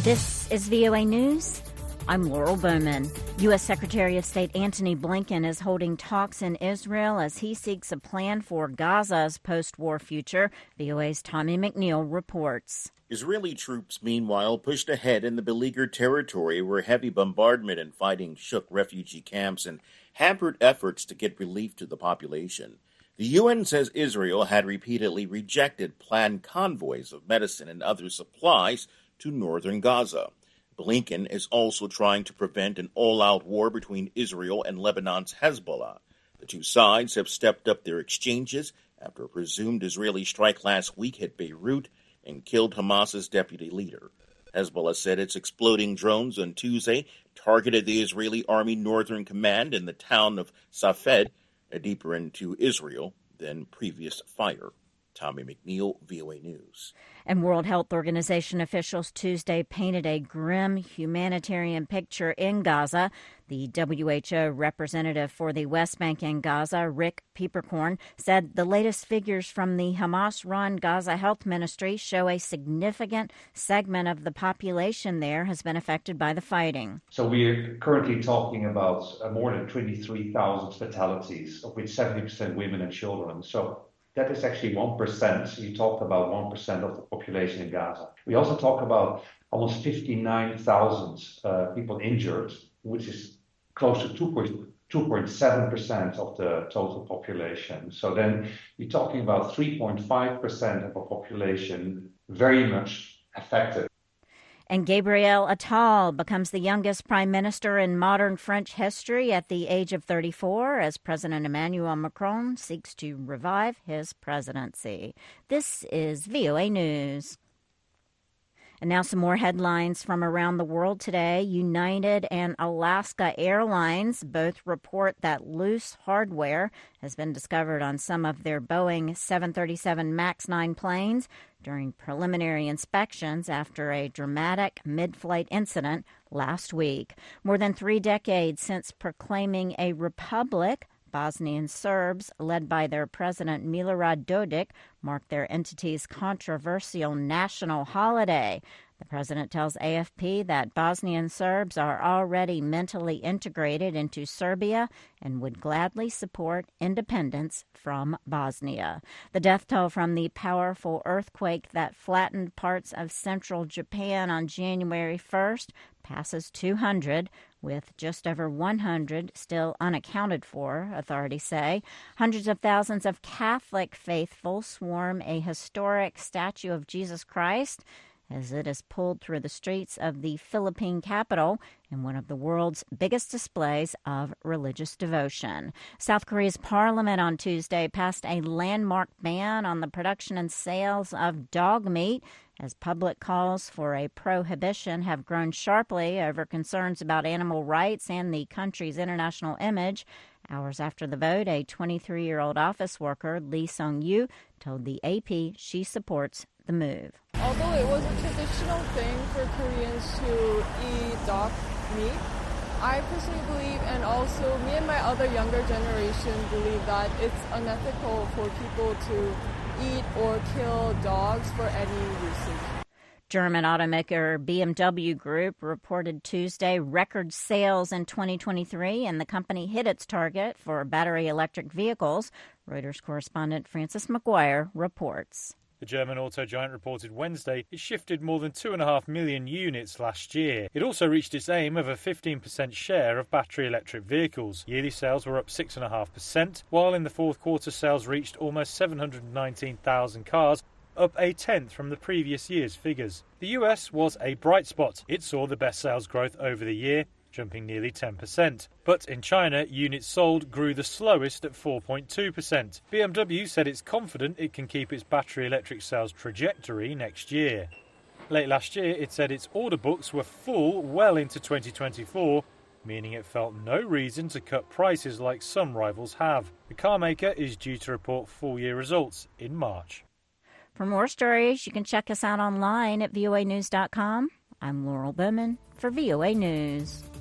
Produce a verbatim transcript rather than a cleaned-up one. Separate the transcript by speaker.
Speaker 1: This is V O A News. I'm Laurel Bowman. U S. Secretary of State Antony Blinken is holding talks in Israel as he seeks a plan for Gaza's post-war future. V O A's Tommy McNeil reports.
Speaker 2: Israeli troops, meanwhile, pushed ahead in the beleaguered territory where heavy bombardment and fighting shook refugee camps and hampered efforts to get relief to the population. The U N says Israel had repeatedly rejected planned convoys of medicine and other supplies to northern Gaza. Blinken is also trying to prevent an all-out war between Israel and Lebanon's Hezbollah. The two sides have stepped up their exchanges after a presumed Israeli strike last week hit Beirut and killed Hamas's deputy leader. Hezbollah said its exploding drones on Tuesday targeted the Israeli Army Northern Command in the town of Safed, deeper into Israel than previous fire. Tommy McNeil, V O A News.
Speaker 1: And World Health Organization officials Tuesday painted a grim humanitarian picture in Gaza. The W H O representative for the West Bank and Gaza, Rick Peppercorn, said the latest figures from the Hamas-run Gaza Health Ministry show a significant segment of the population there has been affected by the fighting.
Speaker 3: So we are currently talking about uh, more than twenty-three thousand fatalities, of which seventy percent women and children. So that is actually one percent. You talked about one percent of the population in Gaza. We also talk about almost fifty-nine thousand uh, people injured, which is close to two point seven percent of the total population. So then you're talking about three point five percent of the population very much affected.
Speaker 1: And Gabriel Attal becomes the youngest prime minister in modern French history at the age of thirty-four as President Emmanuel Macron seeks to revive his presidency. This is V O A News. And now some more headlines from around the world today. United and Alaska Airlines both report that loose hardware has been discovered on some of their Boeing seven thirty-seven MAX nine planes during preliminary inspections after a dramatic mid-flight incident last week. More than three decades since proclaiming a republic, Bosnian Serbs, led by their president Milorad Dodik, marked their entity's controversial national holiday. The president tells A F P that Bosnian Serbs are already mentally integrated into Serbia and would gladly support independence from Bosnia. The death toll from the powerful earthquake that flattened parts of central Japan on January first passes two hundred, with just over one hundred still unaccounted for, authorities say. Hundreds of thousands of Catholic faithful swarm a historic statue of Jesus Christ as it is pulled through the streets of the Philippine capital in one of the world's biggest displays of religious devotion. South Korea's parliament on Tuesday passed a landmark ban on the production and sales of dog meat as public calls for a prohibition have grown sharply over concerns about animal rights and the country's international image. Hours after the vote, a twenty-three-year-old office worker, Lee Sung-yu, told the A P she supports the move.
Speaker 4: Although it was a traditional thing for Koreans to eat dog meat, I personally believe, and also me and my other younger generation believe, that it's unethical for people to eat or kill dogs for any usage.
Speaker 1: German automaker B M W Group reported Tuesday record sales in twenty twenty-three, and the company hit its target for battery electric vehicles. Reuters correspondent Francis McGuire reports.
Speaker 5: The German auto giant reported Wednesday it shifted more than two point five million units last year. It also reached its aim of a fifteen percent share of battery electric vehicles. Yearly sales were up six point five percent, while in the fourth quarter sales reached almost seven hundred nineteen thousand cars, up a tenth from the previous year's figures. The U S was a bright spot. It saw the best sales growth over the year, jumping nearly ten percent. But in China, units sold grew the slowest at four point two percent. B M W said it's confident it can keep its battery electric sales trajectory next year. Late last year, it said its order books were full well into twenty twenty-four, meaning it felt no reason to cut prices like some rivals have. The car maker is due to report full-year results in March.
Speaker 1: For more stories, you can check us out online at V O A news dot com. I'm Laurel Bowman for V O A News.